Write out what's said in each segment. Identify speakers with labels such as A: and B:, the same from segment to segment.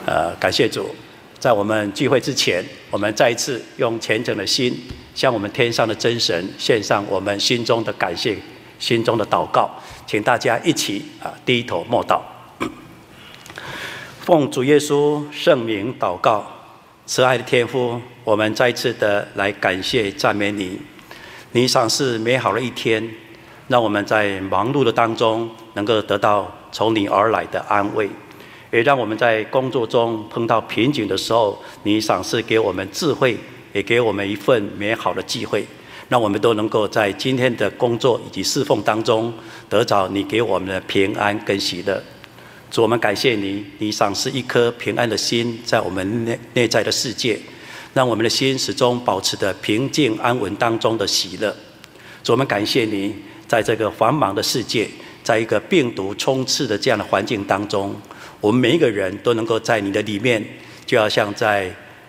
A: 感谢主，在我们聚会之前，我们再一次用虔诚的心，向我们天上的真神献上我们心中的感谢、心中的祷告。请大家一起低头默祷。奉主耶稣圣名祷告，慈爱的天父，我们再一次的来感谢赞美你。你赏赐美好的一天，让我们在忙碌的当中能够得到从你而来的安慰，也让我们在工作中碰到瓶颈的时候，你赏赐给我们智慧，也给我们一份美好的机会，让我们都能够在今天的工作以及侍奉当中得着你给我们的平安跟喜乐。主，我们感谢你，你赏赐一颗平安的心在我们内在的世界，让我们的心始终保持着平静安稳当中的喜乐。主，我们感谢你，在这个繁忙的世界，在一个病毒充斥的这样的环境当中，我们每一个人都能够在你的里面，就要像在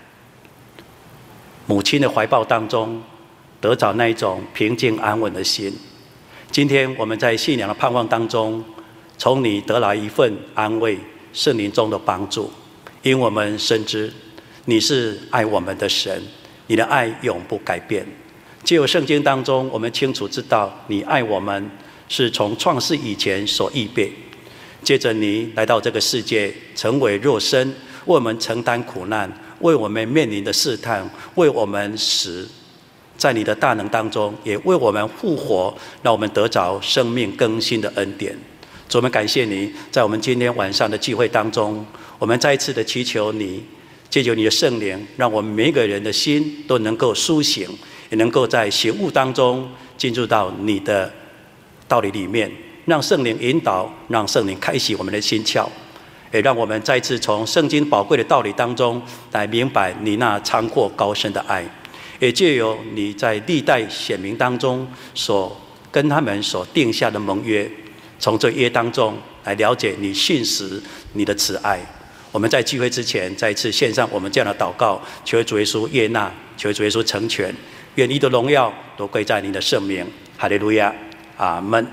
A: 母亲的怀抱当中得着那一种平静安稳的心。今天我们在信仰的盼望当中，从你得来一份安慰，圣灵中的帮助，因我们深知你是爱我们的神，你的爱永不改变。藉由圣经当中，我们清楚知道你爱我们是从创世以前所预备，接着你来到这个世界，成为肉身，为我们承担苦难，为我们面临的试探，为我们死，在你的大能当中，也为我们复活，让我们得着生命更新的恩典。主，我们感谢你，在我们今天晚上的聚会当中，我们再一次的祈求你，借由你的圣灵，让我们每一个人的心都能够苏醒，也能够在醒悟当中进入到你的道理里面，让圣灵引导，让圣灵开启我们的心窍，也让我们再次从圣经宝贵的道理当中来明白你那长阔高深的爱，也藉由你在历代显明当中所跟他们所定下的盟约，从这约当中来了解你信实你的慈爱。我们在聚会之前再一次献上我们这样的祷告，求主耶稣悦纳，求主耶稣成全，愿你的荣耀都归在你的圣名。哈利路亚，阿们。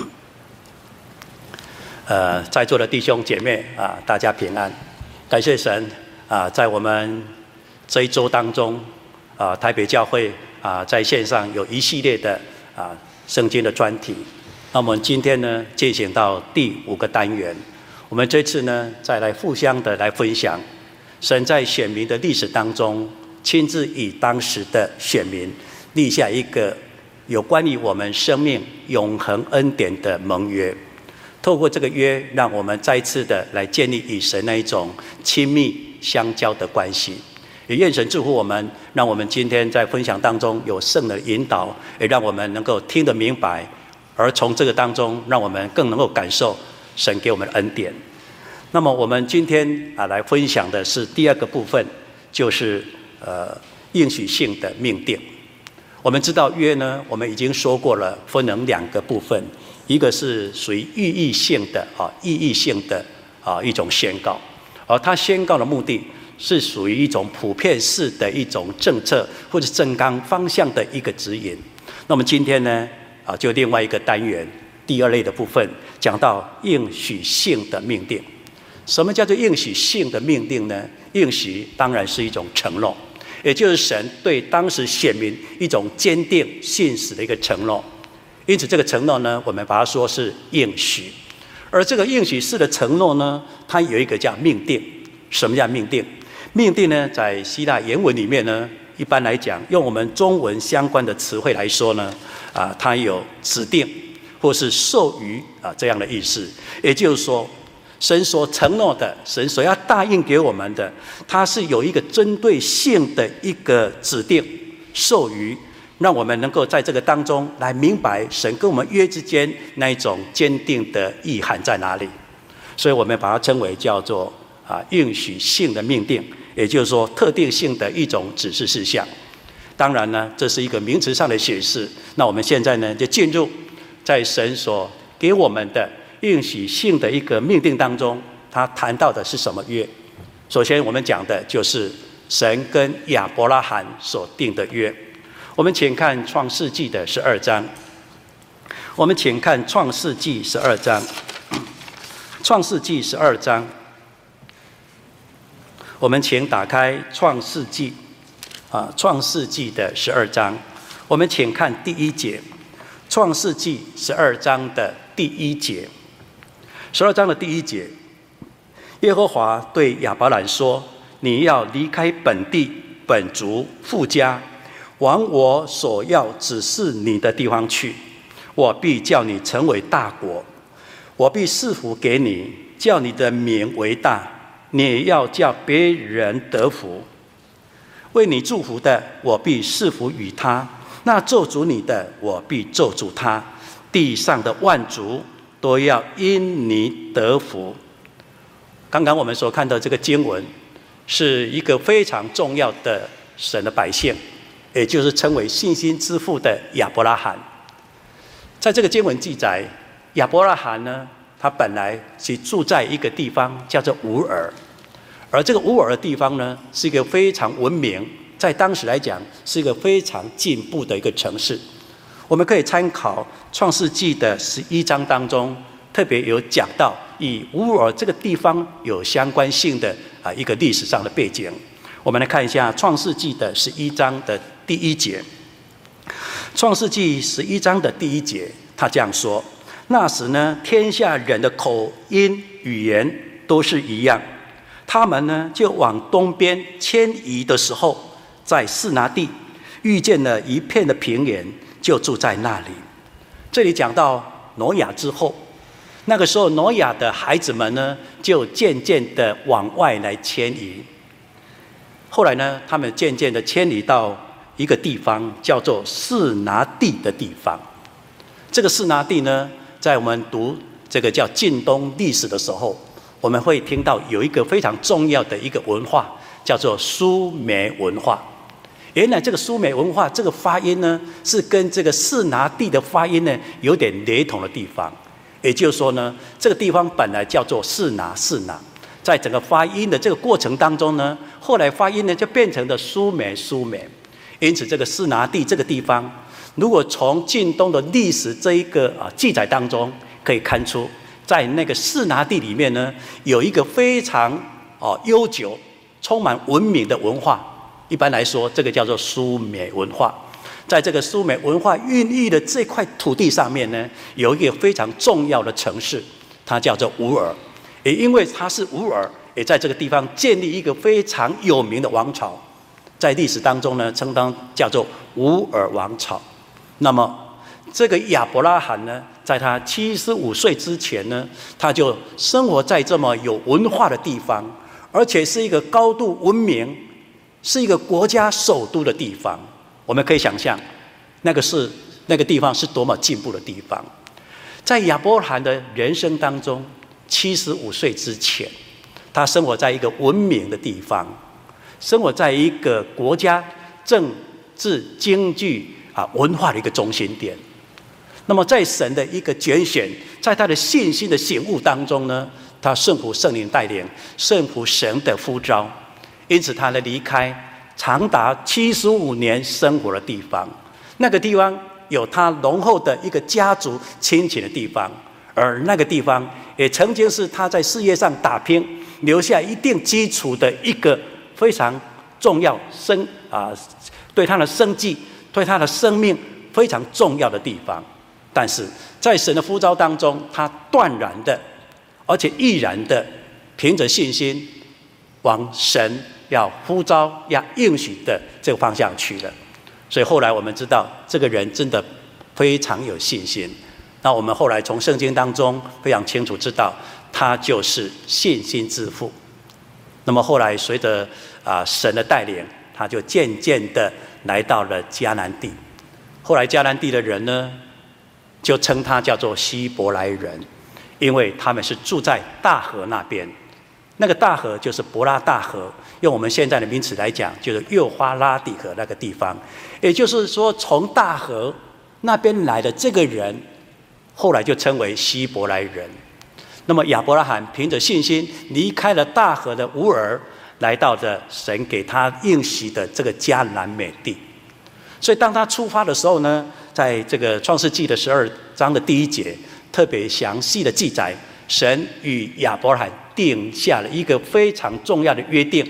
A: 在座的弟兄姐妹大家平安，感谢神在我们这一周当中台北教会在线上有一系列的圣经的专题。那我们今天呢进行到第5个单元，我们这次呢再来互相的来分享神在选民的历史当中亲自以当时的选民立下一个有关于我们生命永恒恩典的盟约，透过这个约，让我们再一次的来建立与神那一种亲密相交的关系。也愿神祝福我们，让我们今天在分享当中有圣的引导，也让我们能够听得明白，而从这个当中让我们更能够感受神给我们的恩典。那么我们今天来分享的是第2个部分，就是应许性的命定。我们知道约呢，我们已经说过了，分成2个部分，一个是属于意义性的一种宣告，而它宣告的目的是属于一种普遍式的一种政策或者政纲方向的一个指引。那么今天呢就另外一个单元第2类的部分，讲到应许性的命定。什么叫做应许性的命定呢？应许当然是一种承诺，也就是神对当时选民一种坚定信实的一个承诺。因此这个承诺呢，我们把它说是应许。而这个应许式的承诺呢，它有一个叫命定。什么叫命定？命定呢，在希腊原文里面呢，一般来讲用我们中文相关的词汇来说呢它有指定或是授予这样的意思。也就是说，神所承诺的，神所要答应给我们的，它是有一个针对性的一个指定授予，让我们能够在这个当中来明白神跟我们约之间那一种坚定的意涵在哪里。所以我们把它称为叫做应许性的命定，也就是说特定性的一种指示事项。当然呢，这是一个名词上的显示。那我们现在呢就进入在神所给我们的应许性的一个命定当中，他谈到的是什么约？首先我们讲的就是神跟亚伯拉罕所定的约。我们请看创世纪的12章，我们请看创世纪12章，创世纪12章我们请打开创世纪，创世纪的12章，我们请看第1节，创世纪12章的第1节，12章的第1节，耶和华对亚伯兰说：“你要离开本地、本族、父家，往我所要指示你的地方去。我必叫你成为大国，我必赐福给你，叫你的名为大。你也要叫别人得福。为你祝福的，我必赐福于他；那咒诅你的，我必咒诅他。地上的万族都要因你得福。”刚刚我们所看到这个经文，是一个非常重要的神的百姓，也就是称为信心之父的亚伯拉罕。在这个经文记载，亚伯拉罕呢，他本来是住在一个地方叫做乌尔，而这个乌尔的地方呢，是一个非常文明，在当时来讲是一个非常进步的一个城市。我们可以参考创世纪的11章当中，特别有讲到以乌尔这个地方有相关性的一个历史上的背景。我们来看一下创世纪的11章的第1节。创世纪11章的第1节，他这样说：“那时呢，天下人的口音语言都是一样，他们呢就往东边迁移的时候，在示拿地遇见了一片的平原，就住在那里。”这里讲到挪亚之后，那个时候挪亚的孩子们呢，就渐渐的往外来迁移。后来呢，他们渐渐的迁移到一个地方，叫做示拿地的地方。这个示拿地呢，在我们读这个叫近东历史的时候，我们会听到有一个非常重要的一个文化，叫做苏美文化。原来这个苏美文化这个发音呢，是跟这个示拿地的发音呢有点雷同的地方。也就是说呢，这个地方本来叫做示拿，在整个发音的这个过程当中呢，后来发音呢就变成了苏美。因此这个示拿地这个地方，如果从近东的历史这一个记载当中可以看出，在那个示拿地里面呢，有一个非常悠久、充满文明的文化。一般来说，这个叫做苏美文化。在这个苏美文化孕育的这块土地上面呢，有一个非常重要的城市，它叫做乌尔。也因为它是乌尔，也在这个地方建立一个非常有名的王朝，在历史当中呢，称当叫做乌尔王朝。那么这个亚伯拉罕呢，在他75岁之前呢，他就生活在这么有文化的地方，而且是一个高度文明，是一个国家首都的地方。我们可以想象，那个地方是多么进步的地方。在亚伯拉罕的人生当中，75岁之前，他生活在一个文明的地方，生活在一个国家政治经济文化的一个中心点。那么在神的一个拣选，在他的信心的醒悟当中呢，他顺服圣灵带领，顺服神的呼召，因此他的离开长达75年生活的地方，那个地方有他浓厚的一个家族亲情的地方，而那个地方也曾经是他在事业上打拼留下一定基础的一个非常重要对他的生计、对他的生命非常重要的地方。但是在神的呼召当中，他断然的，而且毅然的，凭着信心往神要呼召、要应许的这个方向去了。所以后来我们知道，这个人真的非常有信心。那我们后来从圣经当中非常清楚知道，他就是信心之父。那么后来随着神的带领，他就渐渐的来到了迦南地。后来迦南地的人呢，就称他叫做希伯来人，因为他们是住在大河那边。那个大河就是伯拉大河，用我们现在的名词来讲，就是幼发拉底河那个地方。也就是说，从大河那边来的这个人，后来就称为希伯来人。那么亚伯拉罕凭着信心离开了大河的乌尔，来到了神给他应许的这个迦南美地。所以当他出发的时候呢，在这个创世纪的12章的第1节，特别详细的记载，神与亚伯拉罕定下了一个非常重要的约定，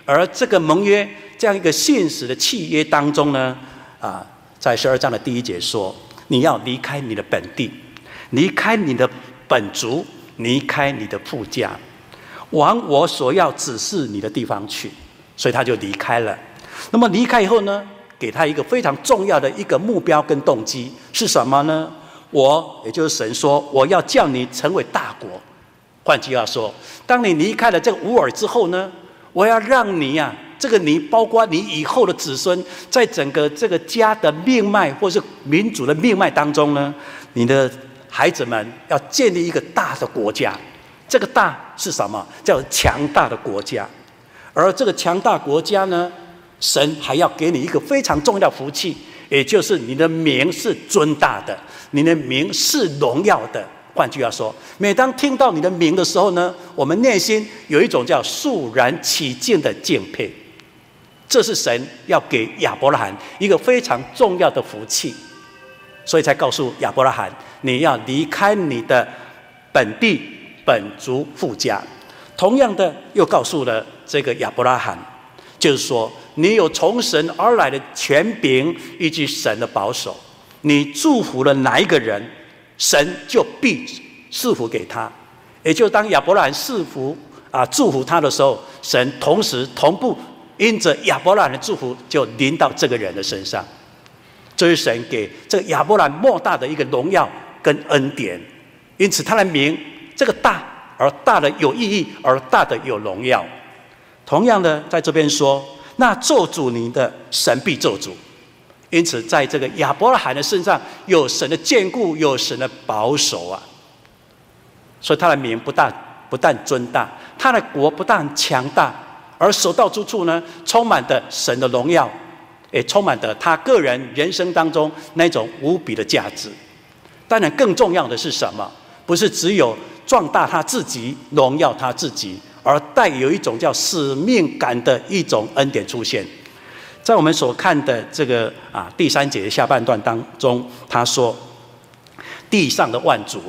A: 而这个盟约这样一个信实的契约当中呢，在12章的第1节说，你要离开你的本地，离开你的本族，离开你的父家，往我所要指示你的地方去。所以他就离开了。那么离开以后呢，给他一个非常重要的一个目标跟动机是什么呢？也就是神说，我要叫你成为大国。换句话说，当你离开了这个乌尔之后呢，我要让你这个你包括你以后的子孙，在整个这个家的命脉或是民族的命脉当中呢，你的孩子们要建立一个大的国家。这个大是什么？叫强大的国家。而这个强大国家呢，神还要给你一个非常重要的福气，也就是你的名是尊大的，你的名是荣耀的。换句话说，每当听到你的名的时候呢，我们内心有一种叫肃然起敬的敬佩。这是神要给亚伯拉罕一个非常重要的福气，所以才告诉亚伯拉罕，你要离开你的本地本族父家。同样的，又告诉了这个亚伯拉罕，就是说，你有从神而来的权柄以及神的保守，你祝福了哪一个人，神就必赐福给他。也就当亚伯拉罕祝福他的时候，神同时同步因着亚伯拉罕的祝福就临到这个人的身上。这是神给这个亚伯拉罕莫大的一个荣耀跟恩典。因此他的名这个大，而大的有意义，而大的有荣耀。同样的，在这边说，那咒诅你的，神必咒诅。因此在这个亚伯拉罕的身上有神的眷顾，有神的保守所以他的名不但尊大，他的国不但强大，而所到之处呢，充满的神的荣耀，也充满的他个人人生当中那种无比的价值。当然更重要的是什么？不是只有壮大他自己，荣耀他自己，而带有一种叫使命感的一种恩典出现。在我们所看的这个第3节下半段当中，他说，地上的万族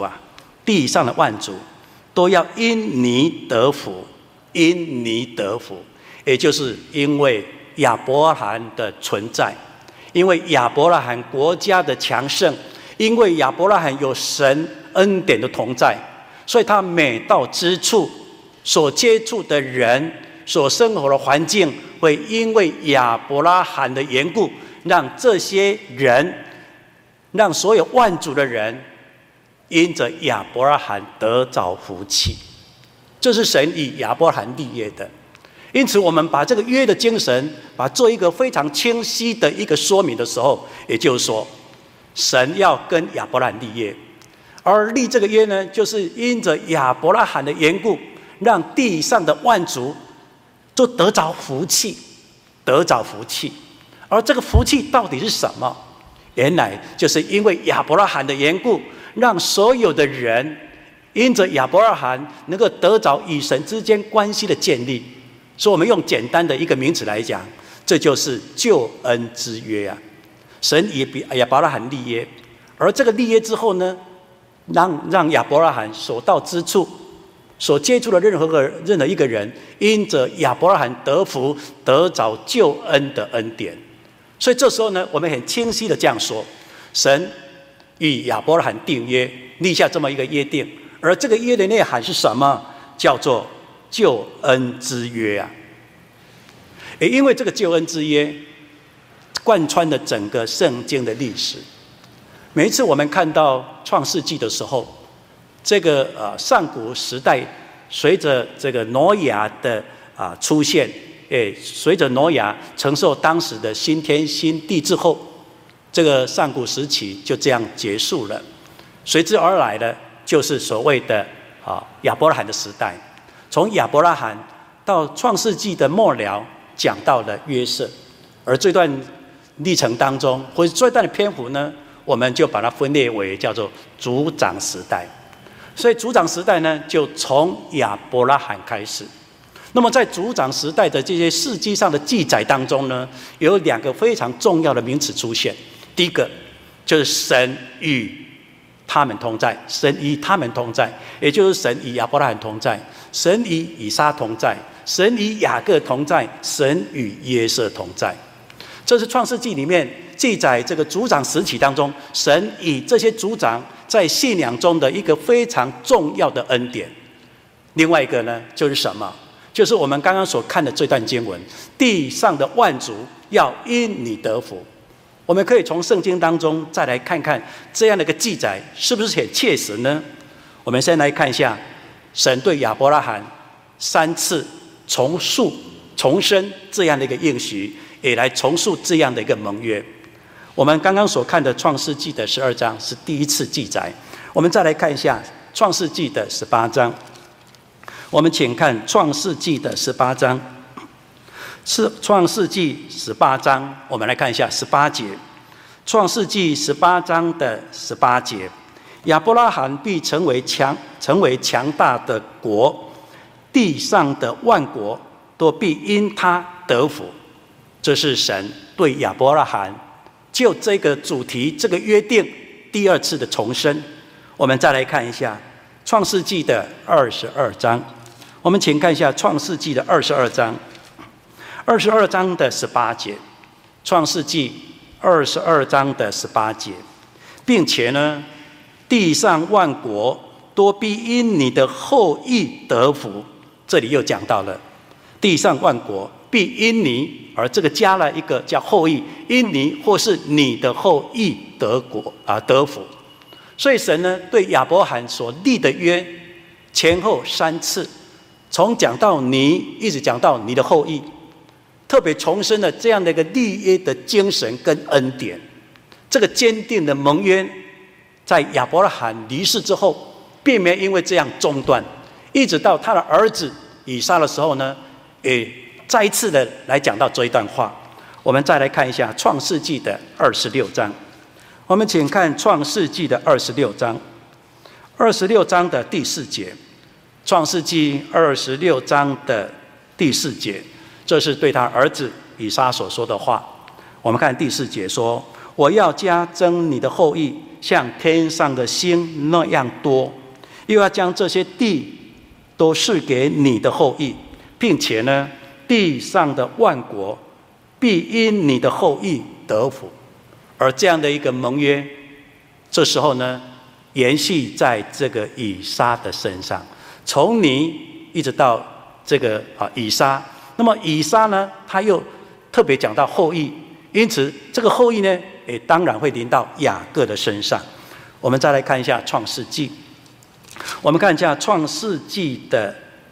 A: 都要因你得福，因你得福。也就是因为亚伯拉罕的存在，因为亚伯拉罕国家的强盛，因为亚伯拉罕有神恩典的同在，所以他每到之处所接触的人，所生活的环境，会因为亚伯拉罕的缘故，让这些人，让所有万族的人因着亚伯拉罕得着福气。这是神以亚伯拉罕立约的。因此我们把这个约的精神把做一个非常清晰的一个说明的时候，也就是说，神要跟亚伯拉罕立约，而立这个约呢，就是因着亚伯拉罕的缘故，让地上的万族都得着福气，得着福气。而这个福气到底是什么？原来就是因为亚伯拉罕的缘故，让所有的人因着亚伯拉罕能够得着与神之间关系的建立。所以我们用简单的一个名词来讲，这就是救恩之约神也比亚伯拉罕立约，而这个立约之后呢，让亚伯拉罕所到之处，所接触的任何一个人，因着亚伯拉罕得福，得着救恩的恩典。所以这时候呢，我们很清晰的这样说，神与亚伯拉罕订约，立下这么一个约定，而这个约的内涵是什么？叫做救恩之约也因为这个救恩之约贯穿了整个圣经的历史。每一次我们看到创世纪的时候，这个上古时代随着这个挪亚的出现，随着挪亚承受当时的新天新地之后，这个上古时期就这样结束了。随之而来的就是所谓的亚伯拉罕的时代。从亚伯拉罕到创世纪的末了，讲到了约瑟，而这段历程当中，或者这段的篇幅呢，我们就把它分裂为叫做族长时代。所以族长时代呢，就从亚伯拉罕开始。那么在族长时代的这些事迹上的记载当中呢，有2个非常重要的名词出现。第一个就是神与他们同在，神与他们同在，也就是神与亚伯拉罕同在，神与以撒同在， 神与雅各同在，神与约瑟同在。这是创世纪里面记载这个族长时期当中，神以这些族长在信仰中的一个非常重要的恩典。另外一个呢，就是什么？就是我们刚刚所看的这段经文，地上的万族要因你得福。我们可以从圣经当中再来看看这样的一个记载是不是很切实呢？我们先来看一下神对亚伯拉罕3次重申这样的一个应许，也来重述这样的一个盟约。我们刚刚所看的创世纪的12章是第一次记载，我们再来看一下创世纪的18章。我们请看创世纪的18章，是创世纪18章，我们来看一下18节。创世纪18章的18节，亚伯拉罕必成为强大的国，地上的万国都必因他得福。这是神对亚伯拉罕就这个主题、这个约定第2次的重申。我们再来看一下创世纪的22章，我们请看一下创世纪的22章，22章的18节，创世纪22章的18节，并且呢，地上万国多必因你的后裔得福。这里又讲到了地上万国必因你，而这个加了一个叫后裔，因你或是你的后裔得福。所以神呢对亚伯拉罕所立的约前后3次，从讲到你一直讲到你的后裔，特别重申了这样的一个立约的精神跟恩典。这个坚定的盟约在亚伯拉罕离世之后并没有因为这样中断，一直到他的儿子以撒的时候呢，也再一次的来讲到这一段话。我们再来看一下创世纪的26章，我们请看创世纪的26章的第4节。创世纪26章的第4节，这是对他儿子以撒所说的话。我们看第4节说，我要加增你的后裔像天上的星那样多，又要将这些地都赐给你的后裔，并且呢，地上的万国必因你的后裔得福。而这样的一个盟约，这时候呢，延续在这个以撒的身上，从你一直到这个以撒。那么以撒呢，他又特别讲到后裔，因此这个后裔呢，也当然会临到雅各的身上。我们再来看一下创世纪，我们看一下创世纪的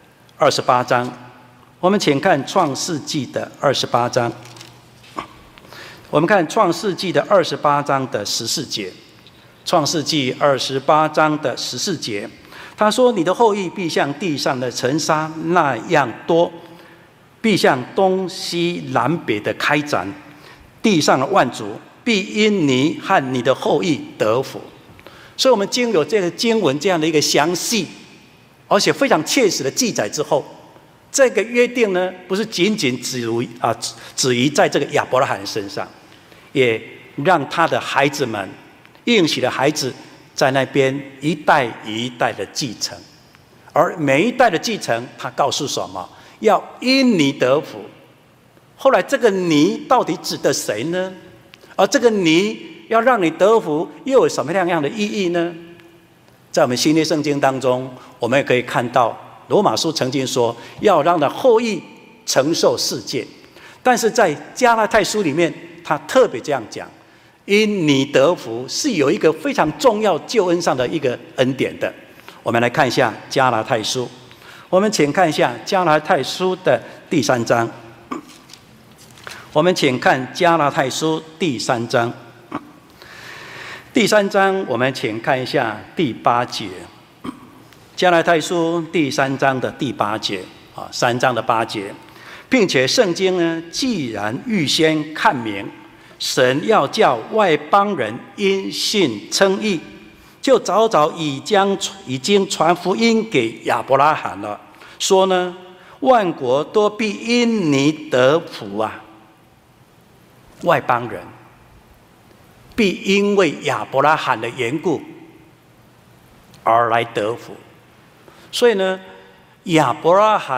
A: 28章，我们请看创世纪的28章，我们看创世纪的28章的14节，创世纪28章的14节，他说：“你的后裔必像地上的尘沙那样多，必向东西南北的开展，地上的万族必因你和你的后裔得福。”所以我们经有这个经文这样的一个详细而且非常切实的记载之后，这个约定呢，不是仅仅止于在这个亚伯拉罕身上，也让他的孩子们，应许的孩子在那边一代一代的继承。而每一代的继承，他告诉什么？要因你得福。后来这个你到底指的谁呢？而这个你要让你得福，又有什么样的意义呢？在我们新约圣经当中，我们也可以看到罗马书曾经说要让他后裔承受世界，但是在加拉太书里面，他特别这样讲，因你得福是有一个非常重要救恩上的一个恩典的。我们来看一下加拉太书，我们请看一下加拉太书的第3章，我们请看加拉太书第3章。第3章，我们请看一下第8节，加拉太书第3章的第8节，3章的8节，并且圣经呢，既然预先看明，神要叫外邦人因信称义，就早早已经传福音给亚伯拉罕了，说呢，万国都必因你得福啊，外邦人必因为亚伯拉罕的缘故而来得福。所以呢，亚伯拉罕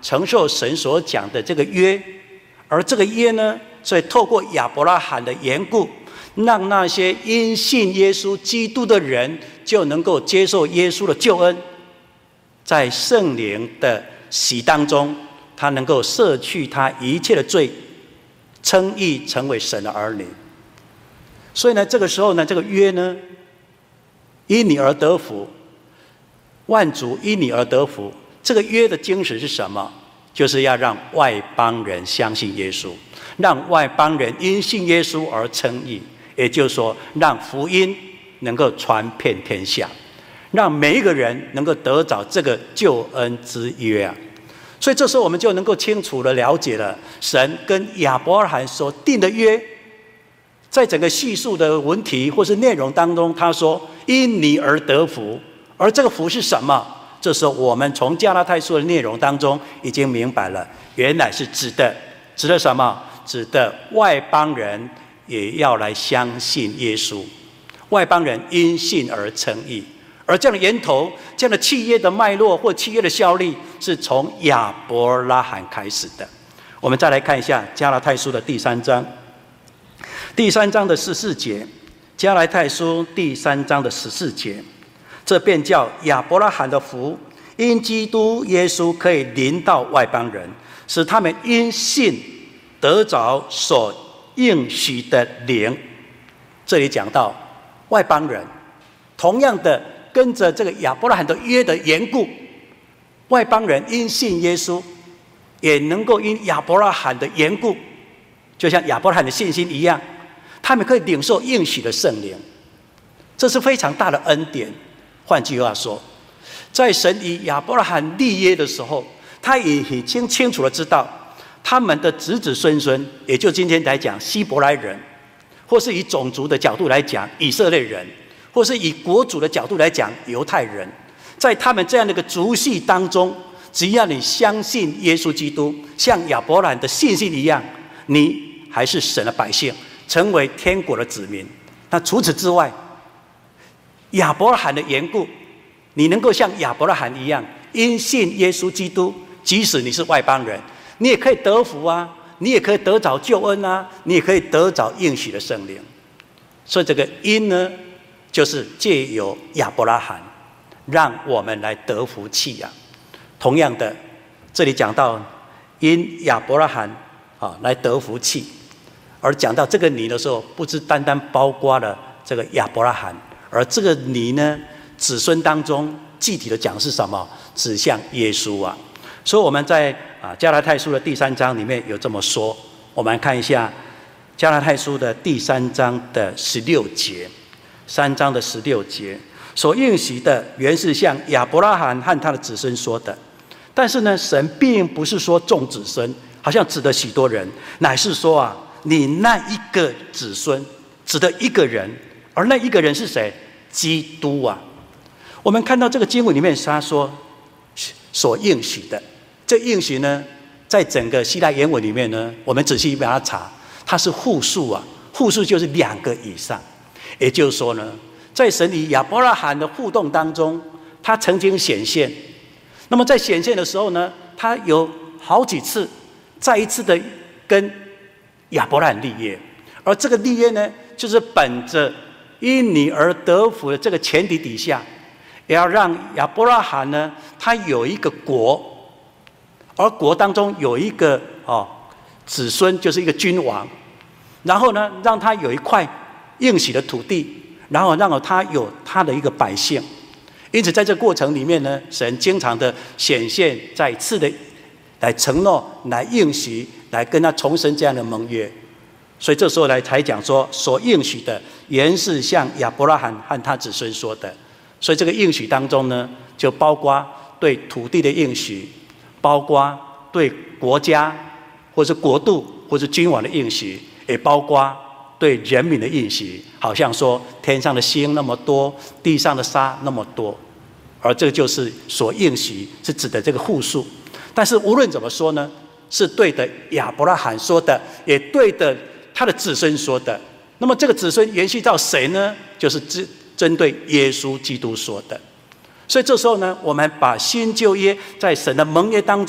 A: 承受神所讲的这个约，而这个约呢，所以透过亚伯拉罕的缘故，让那些因信耶稣基督的人就能够接受耶稣的救恩，在圣灵的洗当中，他能够赦去他一切的罪，称义成为神的儿女。所以呢，这个时候呢，这个约呢，因你而得福，万族因你而得福。这个约的精神是什么？就是要让外邦人相信耶稣，让外邦人因信耶稣而称义，也就是说，让福音能够传遍天下，让每一个人能够得着这个救恩之约啊。所以这时候我们就能够清楚地了解了神跟亚伯拉罕所定的约。在整个叙述的文题或是内容当中，他说因你而得福，而这个福是什么？这时候我们从加拉太书的内容当中已经明白了，原来是指的什么？指的外邦人也要来相信耶稣，外邦人因信而称义。而这样的源头，这样的契约的脉络或契约的效力，是从亚伯拉罕开始的。我们再来看一下加拉太书的第3章。第3章的14节，加拉太书第3章的14节，这便叫亚伯拉罕的福，因基督耶稣可以临到外邦人，使他们因信得着所应许的灵。这里讲到外邦人，同样的跟着这个亚伯拉罕的约的缘故，外邦人因信耶稣，也能够因亚伯拉罕的缘故，就像亚伯拉罕的信心一样，他们可以领受应许的圣灵。这是非常大的恩典。换句话说，在神与亚伯拉罕立约的时候，他也已经清楚地知道他们的子子孙孙，也就今天来讲希伯来人，或是以种族的角度来讲以色列人，或是以国族的角度来讲犹太人，在他们这样的一个族系当中，只要你相信耶稣基督，像亚伯拉罕的信心一样，你还是神的百姓，成为天国的子民。那除此之外，亚伯拉罕的缘故，你能够像亚伯拉罕一样因信耶稣基督，即使你是外邦人，你也可以得福啊，你也可以得着救恩啊，你也可以得着应许的圣灵。所以这个因呢，就是借由亚伯拉罕让我们来得福气啊。同样的，这里讲到因亚伯拉罕来得福气，而讲到这个你的时候，不是单单包括了这个亚伯拉罕，而这个你呢，子孙当中具体的讲是什么？指向耶稣啊。所以我们在加拉太书的第3章里面有这么说。我们来看一下加拉太书的第3章的16节，3章的16节，所应许的原是向亚伯拉罕和他的子孙说的，但是呢，神并不是说众子孙，好像指的许多人，乃是说你那一个子孙，指的一个人，而那一个人是谁？基督啊。我们看到这个经文里面，他说所应许的，这应许呢，在整个希腊原文里面呢，我们仔细把它查，它是复数啊，复数就是2个以上。也就是说呢，在神与亚伯拉罕的互动当中，他曾经显现。那么在显现的时候呢，他有好几次再一次的跟亚伯拉罕立约，而这个立约呢，就是本着因你而得福的这个前提底下，也要让亚伯拉罕呢，他有一个国，而国当中有一个子孙，就是一个君王，然后呢，让他有一块应许的土地，然后让他有他的一个百姓。因此在这个过程里面呢，神经常的显现，再次的来承诺，来应许，来跟他重申这样的盟约。所以这时候来才讲说，所应许的原是向亚伯拉罕和他子孙说的。所以这个应许当中呢，就包括对土地的应许，包括对国家或是国度或是君王的应许，也包括对人民的应许，好像说天上的星那么多，地上的沙那么多，而这就是所应许，是指的这个复数。但是无论怎么说呢，是对的亚伯拉罕说的，也对的他的子孙说的。那么这个子孙延续到谁呢？就是针对耶稣基督说的。所以这时候呢，我们把新旧约在神的盟约当中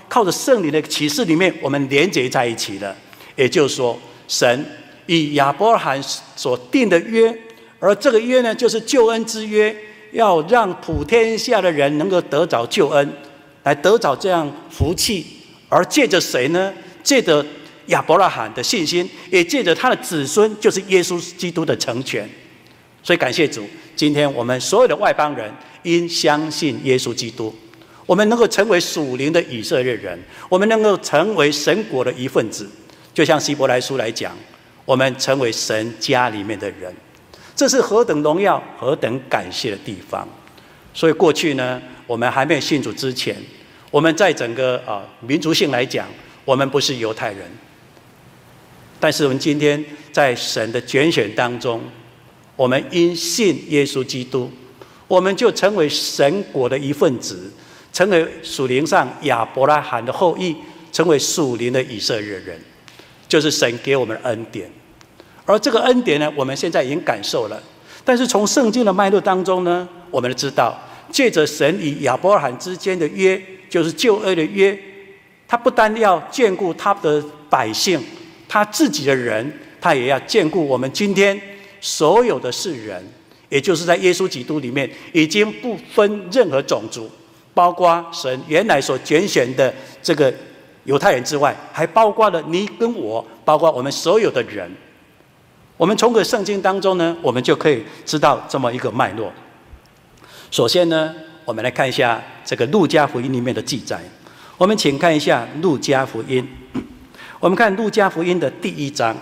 A: 靠着圣灵的启示里面，我们连结在一起了。也就是说，神以亚伯拉罕所定的约，而这个约呢，就是救恩之约，要让普天下的人能够得着救恩，来得着这样福气。而借着谁呢？借着亚伯拉罕的信心，也借着他的子孙，就是耶稣基督的成全。所以感谢主，今天我们所有的外邦人因相信耶稣基督，我们能够成为属灵的以色列人，我们能够成为神国的一份子。就像希伯来书来讲，我们成为神家里面的人，这是何等荣耀、何等感谢的地方。所以过去呢，我们还没有信主之前，我们在整个民族性来讲，我们不是犹太人。但是我们今天在神的拣选当中，我们因信耶稣基督，我们就成为神国的一份子，成为属灵上亚伯拉罕的后裔，成为属灵的以色列人，就是神给我们的恩典。而这个恩典呢，我们现在已经感受了。但是从圣经的脉络当中呢，我们知道，借着神与亚伯拉罕之间的约，就是救恩的约，他不单要眷顾他的百姓，他自己的人，他也要眷顾我们今天所有的世人，也就是在耶稣基督里面，已经不分任何种族，包括神原来所拣选的这个犹太人之外，还包括了你跟我，包括我们所有的人。我们从个圣经当中呢，我们就可以知道这么一个脉络。首先呢，我们来看一下这个路加福音里面的记载。我们请看一下路加福音，我们看路加福音的第1章。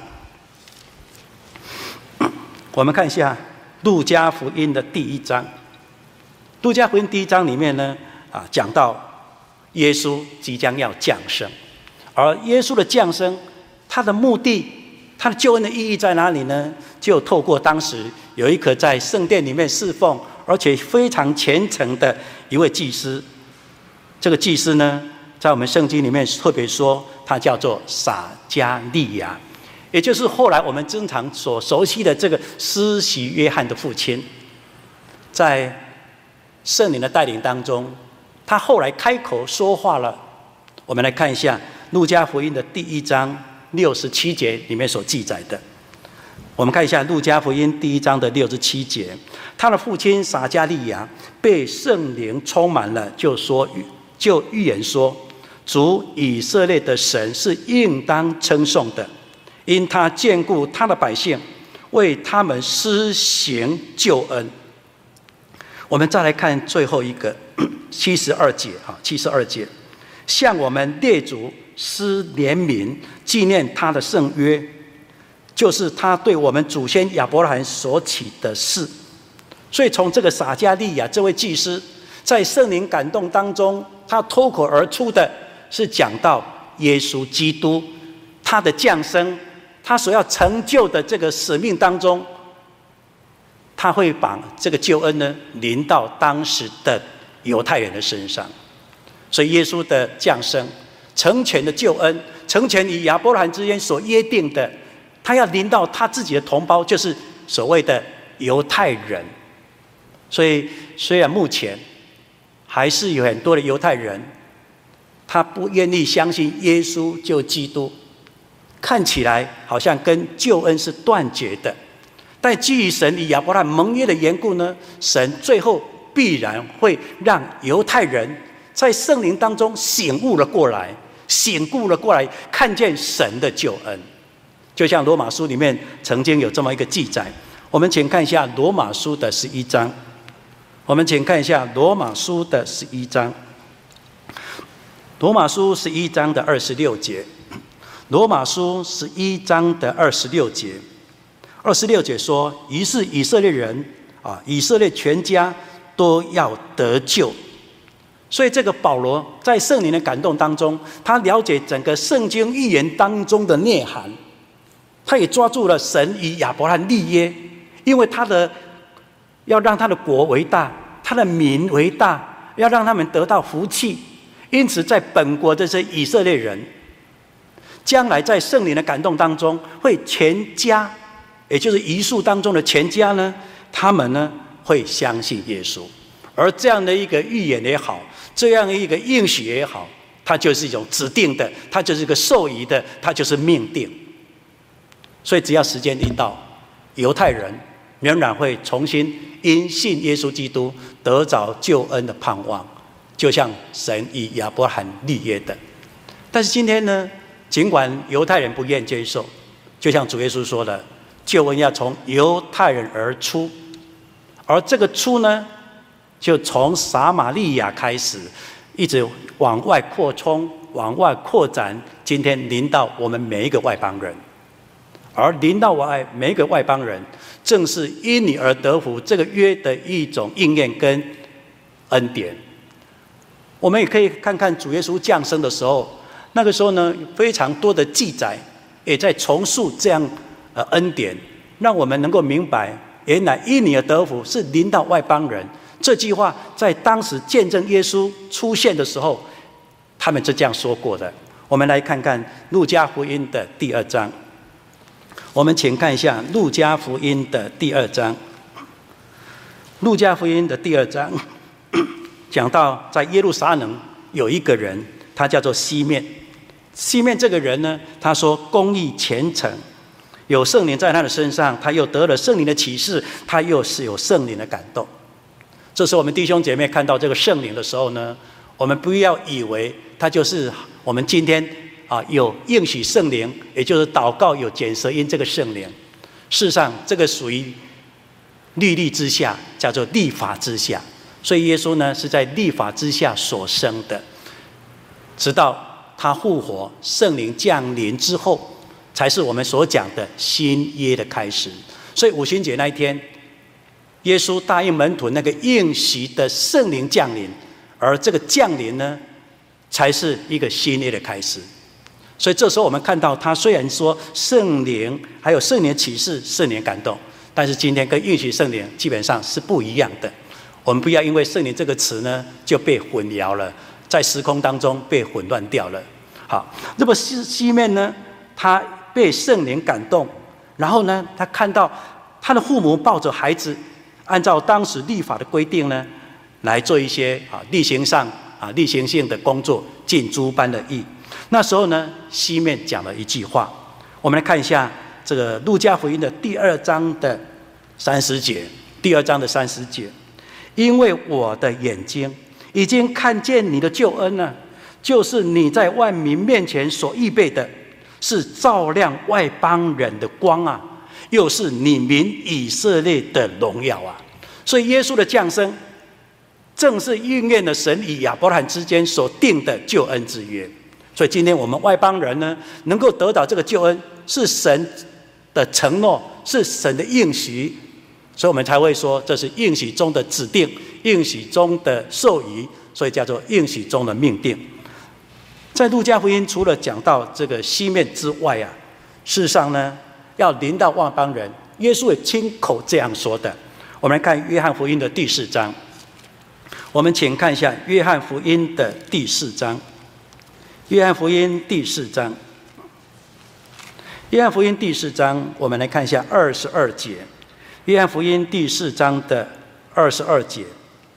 A: 我们看一下路加福音的第1章。路加福音第1章里面呢，讲到耶稣即将要降生，而耶稣的降生，他的目的，他的救恩的意义在哪里呢？就透过当时有一个在圣殿里面侍奉，而且非常虔诚的一位祭司。这个祭司呢，在我们圣经里面特别说，他叫做撒迦利亚，也就是后来我们经常所熟悉的这个施洗约翰的父亲。在圣灵的带领当中，他后来开口说话了。我们来看一下路加福音的第1章67节里面所记载的。我们看一下路加福音第1章的67节，他的父亲撒迦利亚被圣灵充满了，就预言说，主以色列的神是应当称颂的，因他眷顾他的百姓，为他们施行救恩。我们再来看最后一个72节，向我们列祖施怜悯，纪念他的圣约，就是他对我们祖先亚伯拉罕所起的事。所以从这个撒迦利亚这位祭司，在圣灵感动当中，他脱口而出的是讲到耶稣基督他的降生，他所要成就的这个使命当中，他会把这个救恩呢临到当时的犹太人的身上。所以耶稣的降生，成全的救恩，成全与亚伯拉罕之间所约定的，他要临到他自己的同胞，就是所谓的犹太人。所以虽然目前还是有很多的犹太人，他不愿意相信耶稣就基督，看起来好像跟救恩是断绝的，但基于神与亚伯拉罕盟约的缘故呢，神最后必然会让犹太人在圣灵当中醒悟了过来，看见神的救恩。就像罗马书里面曾经有这么一个记载，我们请看一下罗马书的11章。我们请看一下罗马书的11章，罗马书11章的26节，罗马书11章的26节，26节说，于是以色列人以色列全家都要得救。所以这个保罗在圣灵的感动当中，他了解整个圣经预言当中的内涵，他也抓住了神与亚伯拉罕立约，因为要让他的国为大，他的民为大，要让他们得到福气。因此在本国这些以色列人，将来在圣灵的感动当中，会全家，也就是遗属当中的全家呢，他们呢会相信耶稣。而这样的一个预言也好，这样一个应许也好， 它就是一种指定的，它就是一个授予的，它就是命定。所以只要时间一到，犹太人仍然会重新因信耶稣基督得着救恩的盼望，就像神与亚伯兰立约的。但是今天呢，尽管犹太人不愿接受，就像主耶稣说的，救恩要从犹太人而出，而这个出呢，就从撒玛利亚开始，一直往外扩充，往外扩展，今天临到我们每一个外邦人。而临到每一个外邦人，正是因你而得福这个约的一种应验跟恩典。我们也可以看看主耶稣降生的时候，那个时候呢，非常多的记载也在重述这样恩典，让我们能够明白，原来因你而得福是临到外邦人。这句话在当时见证耶稣出现的时候，他们是这样说过的。我们来看看路加福音的第2章。我们请看一下路加福音的第2章。路加福音的第2章讲到，在耶路撒冷有一个人，他叫做西面。西面这个人呢，他说公义虔诚，有圣灵在他的身上，他又得了圣灵的启示，他又是有圣灵的感动。这时候我们弟兄姐妹看到这个圣灵的时候呢，我们不要以为他就是我们今天有应许圣灵，也就是祷告有卷舌音这个圣灵。事实上，这个属于律例之下，叫做律法之下。所以耶稣呢是在律法之下所生的，直到他复活，圣灵降临之后，才是我们所讲的新约的开始。所以五旬节那一天，耶稣答应门徒那个应许的圣灵降临，而这个降临呢，才是一个新约的开始。所以这时候我们看到，他虽然说圣灵还有圣灵的启示、圣灵感动，但是今天跟应许圣灵基本上是不一样的。我们不要因为圣灵这个词呢就被混淆了，在时空当中被混乱掉了。好，那么西面呢，他被圣灵感动，然后呢，他看到他的父母抱着孩子，按照当时律法的规定呢，来做一些例行性的工作，尽诸般的义。那时候呢，西面讲了一句话，我们来看一下这个路加福音的第2章的30节。第2章的30节，因为我的眼睛已经看见你的救恩了，就是你在万民面前所预备的，是照亮外邦人的光啊，又是你民以色列的荣耀啊。所以耶稣的降生，正是应验了神与亚伯兰之间所定的救恩之约。所以今天我们外邦人呢，能够得到这个救恩，是神的承诺，是神的应许，所以我们才会说这是应许中的指定，应许中的授予，所以叫做应许中的命定。在路加福音除了讲到这个西面之外啊，事实上呢，要临到外邦人，耶稣也亲口这样说的。我们来看约翰福音的第4章，我们请看一下约翰福音的第4章。约翰福音第4章，约翰福音第4章，我们来看一下22节。约翰福音第4章的22节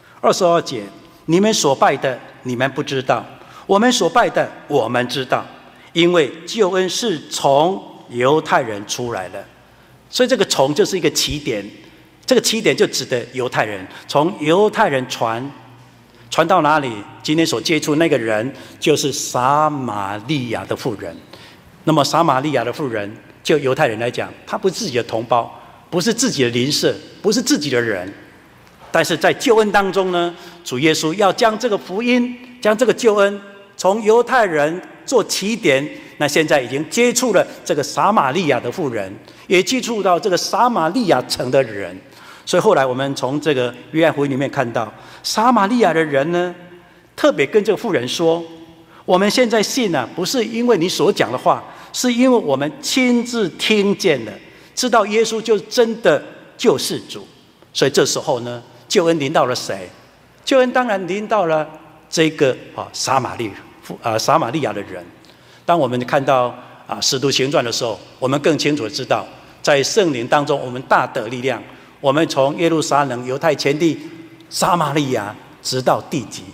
A: ，22节，你们所拜的，你们不知道；我们所拜的，我们知道，因为救恩是从犹太人出来的。所以这个从就是一个起点，这个起点就指的犹太人，从犹太人传到哪里？今天所接触那个人就是撒玛利亚的妇人。那么撒玛利亚的妇人，就犹太人来讲，他不是自己的同胞，不是自己的邻舍，不是自己的人。但是在救恩当中呢，主耶稣要将这个福音，将这个救恩从犹太人做起点，那现在已经接触了这个撒玛利亚的妇人，也接触到这个撒玛利亚城的人。所以后来我们从这个约翰福音里面看到，撒玛利亚的人呢，特别跟这个妇人说，我们现在信啊，不是因为你所讲的话，是因为我们亲自听见了，知道耶稣就是真的救世主。所以这时候呢，救恩临到了谁？救恩当然临到了这个撒玛利亚的人。当我们看到使徒行传的时候，我们更清楚的知道，在圣灵当中我们大得力量，我们从耶路撒冷、犹太全地、撒玛利亚直到地极。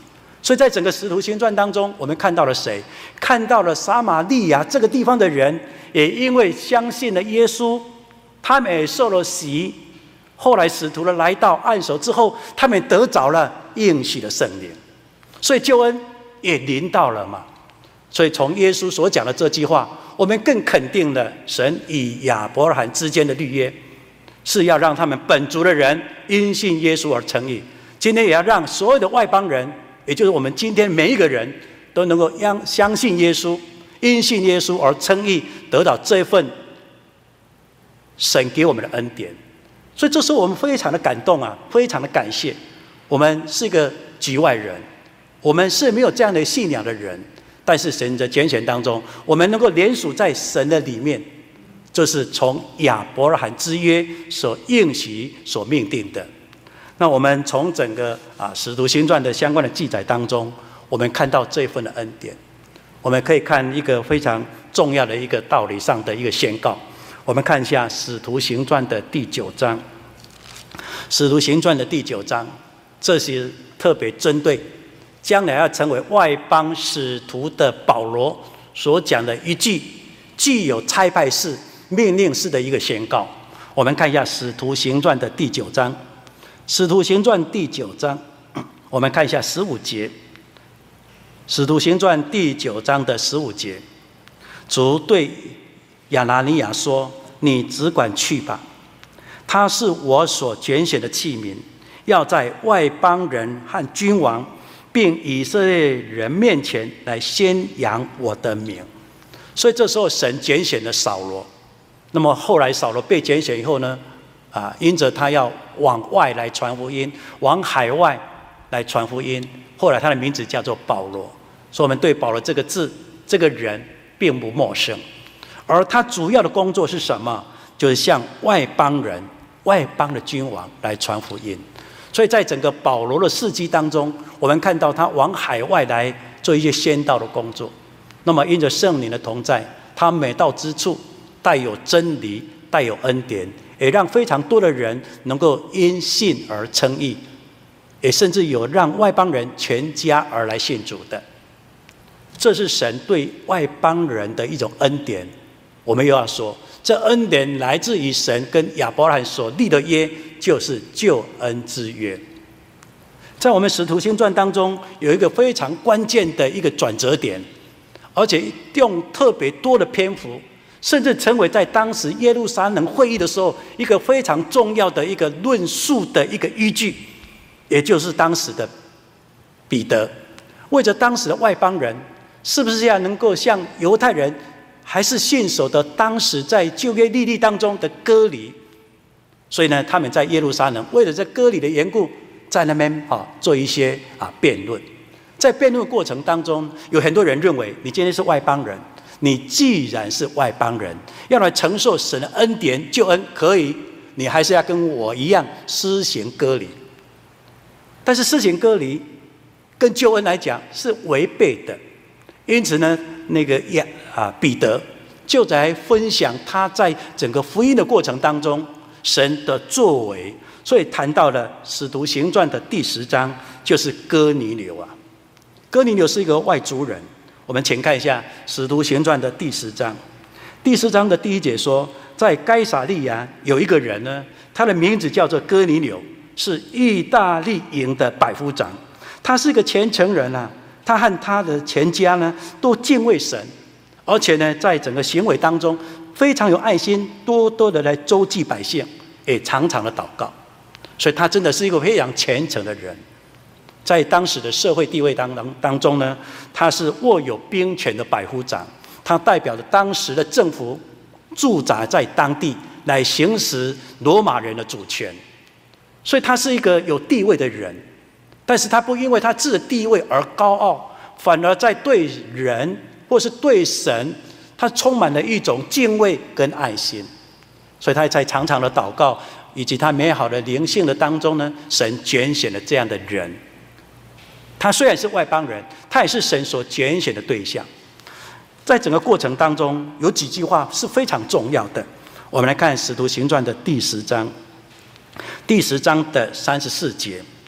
A: 所以在整个使徒行传当中，我们看到了谁？看到了撒玛利亚这个地方的人，也因为相信了耶稣，他们也受了洗。后来使徒的来到按手之后，他们得着了应许的圣灵，所以救恩也临到了嘛。所以从耶稣所讲的这句话，我们更肯定了神与亚伯拉罕之间的立约，是要让他们本族的人因信耶稣而称义。今天也要让所有的外邦人，也就是我们今天每一个人都能够相信耶稣，因信耶稣而称义，得到这份神给我们的恩典。所以这时候我们非常的感动啊，非常的感谢。我们是一个局外人，我们是没有这样的信仰的人，但是神的拣选当中，我们能够联属在神的里面，就是从亚伯拉罕之约所应许所命定的。那我们从整个使徒行传的相关的记载当中，我们看到这份的恩典。我们可以看一个非常重要的一个道理上的一个宣告。我们看一下使徒行传的第9章。使徒行传的第9章，这是特别针对将来要成为外邦使徒的保罗所讲的一句具有差派式、命令式的一个宣告。我们看一下使徒行传的第9章。使徒行传第9章，我们看一下15节。使徒行传第9章的15节，主对亚拿尼亚说：“你只管去吧，他是我所拣选的器皿，要在外邦人和君王并以色列人面前来宣扬我的名。”所以这时候神拣选了扫罗。那么后来扫罗被拣选以后呢，因着他要往外来传福音，往海外来传福音，后来他的名字叫做保罗。所以我们对保罗这个字、这个人并不陌生。而他主要的工作是什么？就是向外邦人、外邦的君王来传福音。所以在整个保罗的事迹当中，我们看到他往海外来做一些宣道的工作。那么因着圣灵的同在，他每到之处带有真理，带有恩典，也让非常多的人能够因信而称义，也甚至有让外邦人全家而来信主的。这是神对外邦人的一种恩典。我们又要说，这恩典来自于神跟亚伯拉罕所立的约，就是救恩之约。在我们使徒行传当中，有一个非常关键的一个转折点，而且用特别多的篇幅，甚至成为在当时耶路撒冷会议的时候一个非常重要的一个论述的一个依据，也就是当时的彼得，为着当时的外邦人是不是要能够像犹太人还是信守的当时在旧约律例当中的割礼，所以呢，他们在耶路撒冷为了这割礼的缘故，在那边做一些辩论。在辩论过程当中，有很多人认为，你今天是外邦人，你既然是外邦人，要来承受神的恩典救恩可以，你还是要跟我一样施行割礼。但是施行割礼跟救恩来讲是违背的。因此呢，彼得就在分享他在整个福音的过程当中神的作为，所以谈到了使徒行传的第10章，就是哥尼流啊。哥尼流是一个外族人。我们请看一下使徒行传的第10章。第10章的第1节说，在该撒利亚有一个人呢，他的名字叫做哥尼流，是意大利营的百夫长。他是一个虔诚人啊。他和他的全家呢，都敬畏神，而且呢，在整个行为当中非常有爱心，多多的来周济百姓，也常常的祷告。所以他真的是一个非常虔诚的人。在当时的社会地位当中呢，他是握有兵权的百夫长，他代表着当时的政府驻扎在当地，来行使罗马人的主权。所以他是一个有地位的人。但是他不因为他自己的地位而高傲，反而在对人或是对神，他充满了一种敬畏跟爱心。所以他在常常的祷告以及他美好的灵性的当中呢，神拣选了这样的人。他虽然是外邦人，他也是神所拣选的对象。在整个过程当中，有几句话是非常重要的。我们来看使徒行传的第10章，第10章的34节。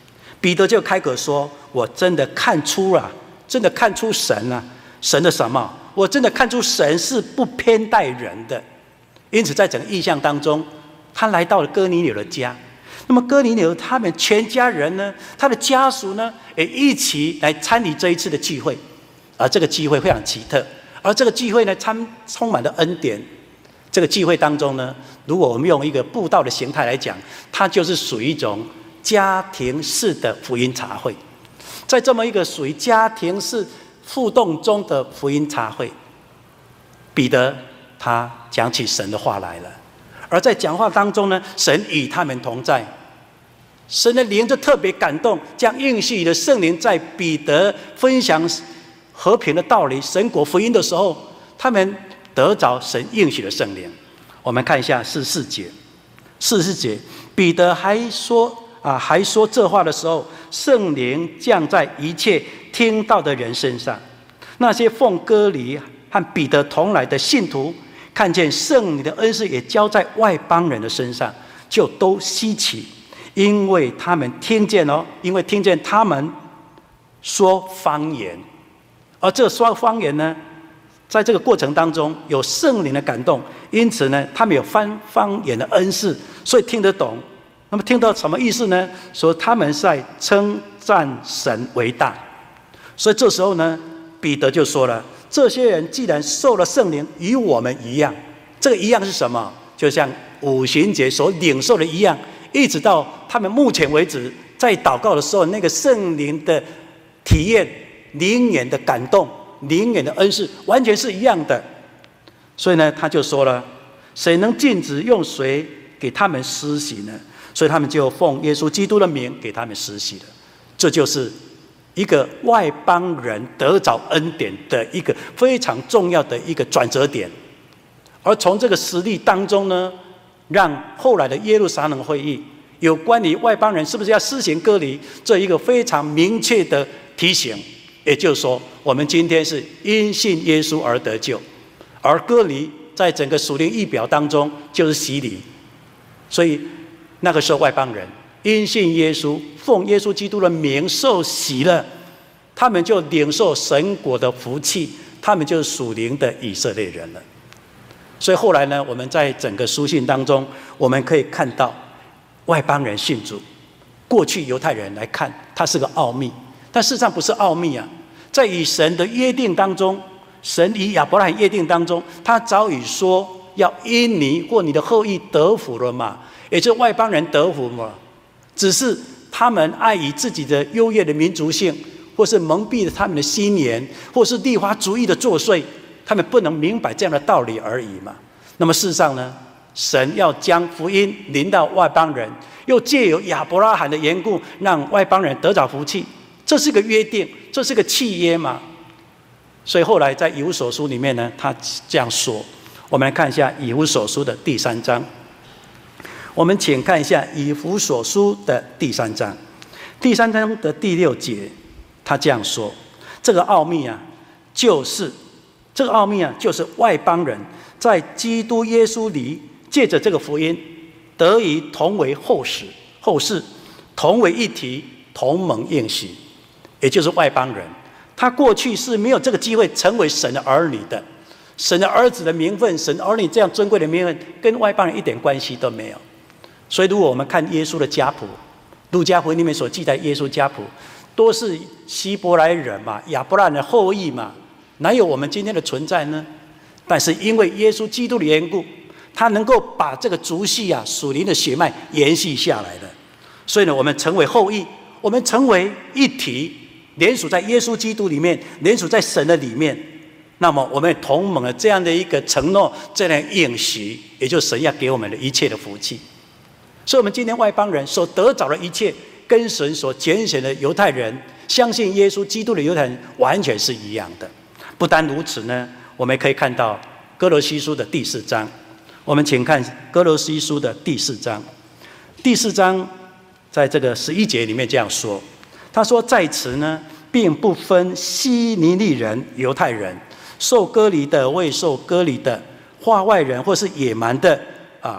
A: 彼得就开口说：“我真的看出了，真的看出神啊，神的什么？我真的看出神是不偏待人的。”因此，在整个意象当中，他来到了哥尼流的家。那么哥尼流他们全家人呢，他的家属呢，也一起来参与这一次的聚会。而这个聚会非常奇特，而这个聚会呢，充满了恩典。这个聚会当中呢，如果我们用一个布道的形态来讲，它就是属于一种家庭式的福音茶会。在这么一个属于家庭式互动中的福音茶会，彼得他讲起神的话来了。而在讲话当中呢，神与他们同在，神的灵就特别感动，将应许的圣灵在彼得分享和平的道理、神国福音的时候，他们得着神应许的圣灵。我们看一下44节，彼得还说这话的时候，圣灵降在一切听到的人身上。那些奉割礼和彼得同来的信徒，看见圣灵的恩赐也交在外邦人的身上，就都稀奇，因为听见他们说方言。而这说方言呢，在这个过程当中有圣灵的感动，因此呢，他们有方言的恩赐，所以听得懂。那么听到什么意思呢？说他们在称赞神为大。所以这时候呢，彼得就说了：这些人既然受了圣灵，与我们一样。这个一样是什么？就像五旬节所领受的一样，一直到他们目前为止在祷告的时候，那个圣灵的体验、灵眼的感动、灵眼的恩赐，完全是一样的。所以呢，他就说了：谁能禁止用水给他们施洗呢？所以他们就奉耶稣基督的名给他们施洗了。这就是一个外邦人得着恩典的一个非常重要的一个转折点。而从这个实例当中呢，让后来的耶路撒冷会议有关于外邦人是不是要施行割礼这一个非常明确的提醒。也就是说，我们今天是因信耶稣而得救，而割礼在整个属灵仪表当中就是洗礼。所以那个时候外邦人因信耶稣，奉耶稣基督的名受洗了，他们就领受神国的福气，他们就是属灵的以色列人了。所以后来呢，我们在整个书信当中，我们可以看到外邦人信主，过去犹太人来看它是个奥秘，但事实上不是奥秘啊。在与神的约定当中，神与亚伯拉罕约定当中，他早已说要因你或你的后裔得福了嘛，也就是外邦人得福嘛。只是他们碍于自己的优越的民族性，或是蒙蔽了他们的心眼，或是立法主义的作祟，他们不能明白这样的道理而已嘛。那么事实上呢，神要将福音临到外邦人，又借由亚伯拉罕的缘故，让外邦人得着福气，这是个约定，这是个契约嘛。所以后来在以弗所书里面呢，他这样说。我们来看一下以弗所书的第3章。我们请看一下以弗所书的第3章，第3章的第6节，他这样说：这个奥秘啊，就是外邦人在基督耶稣里，借着这个福音，得以同为后世，同为一体，同蒙应许。也就是外邦人，他过去是没有这个机会成为神的儿女的。神的儿子的名分，神儿女这样尊贵的名分，跟外邦人一点关系都没有。所以如果我们看耶稣的家谱，路加福音里面所记载耶稣家谱，都是希伯来人嘛，亚伯拉罕的后裔嘛，哪有我们今天的存在呢？但是因为耶稣基督的缘故，他能够把这个族系啊，属灵的血脉延续下来的。所以呢，我们成为后裔，我们成为一体，联属在耶稣基督里面，联属在神的里面。那么我们同盟了这样的一个承诺，这样的应许，也就是神要给我们的一切的福气。所以我们今天外邦人所得着的一切，跟神所拣选的犹太人，相信耶稣基督的犹太人完全是一样的。不单如此呢，我们可以看到哥罗西书的第4章。我们请看哥罗西书的第4章。第4章在这个11节里面这样说，他说：在此呢，并不分希尼利人、犹太人，受割礼的、未受割礼的，化外人或是野蛮的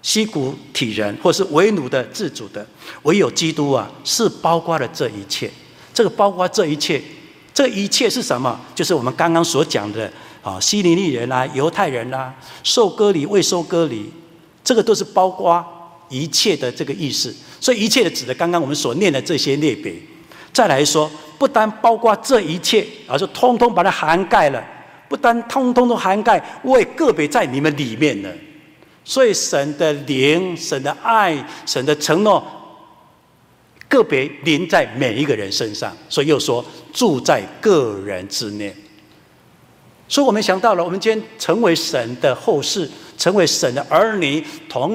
A: 虚骨体人，或是为奴的、自主的，唯有基督啊，是包括了这一切。这个包括这一切，这一切是什么？就是我们刚刚所讲的啊，希利尼人啦、犹太人啦、受割礼、未受割礼，这个都是包括一切的这个意思。所以一切的指的刚刚我们所念的这些类别。再来说，不单包括这一切，而是通通把它涵盖了，不单通通都涵盖，我也个别在你们里面了。所以神的灵、神的爱、神的承诺，个别临在每一个人身上。所以又说住在个人之内。所以我们想到了，我们今天成为神的后世，成为神的儿女，同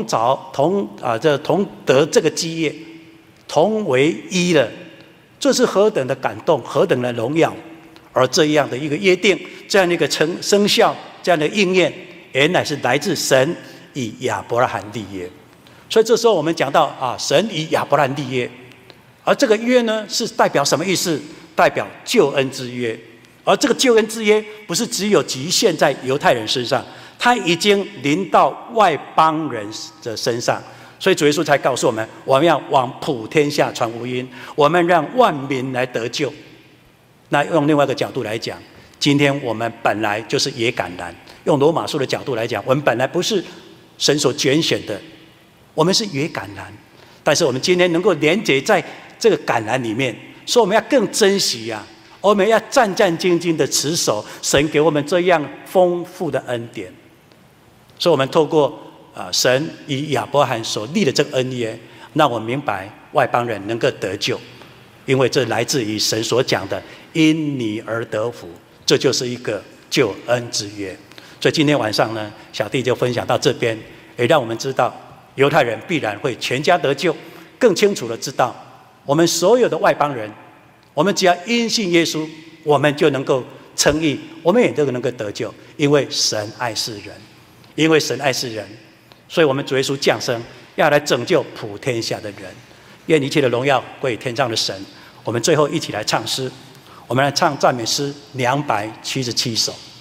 A: 得这个基业，同为一了。这是何等的感动，何等的荣耀！而这样的一个约定，这样的一个生效，这样的应验，原来是来自神以亚伯拉罕立约。所以这时候我们讲到啊，神以亚伯拉罕立约，而这个约呢，是代表什么意思？代表救恩之约。而这个救恩之约，不是只有局限在犹太人身上，它已经临到外邦人的身上。所以主耶稣才告诉我们，我们要往普天下传福音，我们让万民来得救。那用另外一个角度来讲，今天我们本来就是野橄榄。用罗马书的角度来讲，我们本来不是神所拣选的，我们是野橄榄。但是我们今天能够连结在这个橄榄里面，所以我们要更珍惜啊，我们要战战兢兢的持守神给我们这样丰富的恩典。所以我们透过神以亚伯拉罕所立的这个恩约，让我们明白外邦人能够得救，因为这来自于神所讲的因你而得福，这就是一个救恩之约。所以今天晚上呢，小弟就分享到这边，也让我们知道犹太人必然会全家得救，更清楚的知道我们所有的外邦人，我们只要因信耶稣，我们就能够称义，我们也都能够得救，因为神爱世人，因为神爱世人，所以我们主耶稣降生，要来拯救普天下的人。愿一切的荣耀归于天上的神。我们最后一起来唱诗，我们来唱赞美诗277首。